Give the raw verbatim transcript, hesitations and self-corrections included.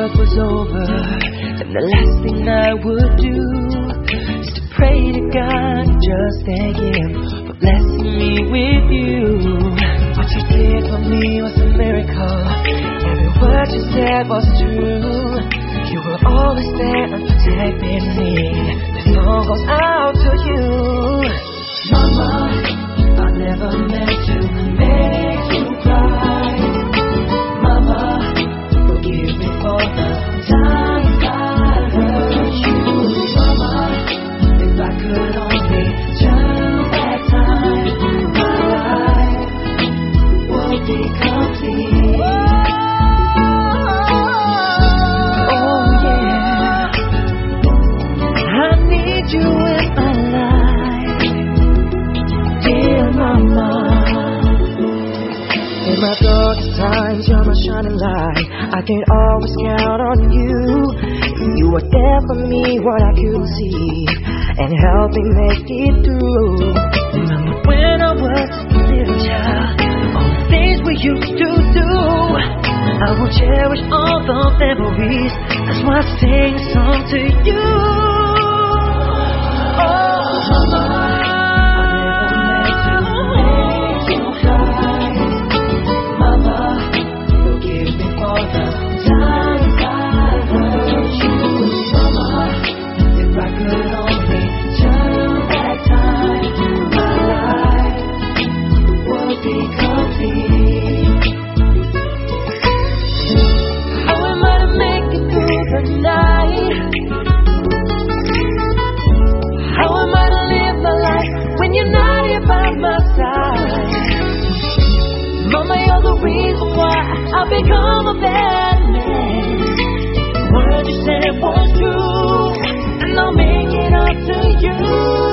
love was over, then the last thing I would do is to pray to God just thank Him for blessing me with you. What you did for me was a miracle. Every word you said was true. You were always there and protecting me. This song goes out to you. Mama, I never meant to make you cry. Mama, forgive me for the times I hurt you. Mama, if I could only turn back time, my life would be complete. Oh yeah, I need you in my life, dear mama. In my darkest times, you're my shining light. I can always count on you. You were there for me when I couldn't see, and helped me make it through. Remember when I was a little child, all the things we used to do. I will cherish all the memories. That's why I sing a song to you. Oh, mama. I've become a bad man. The word you said was true, and I'll make it up to you.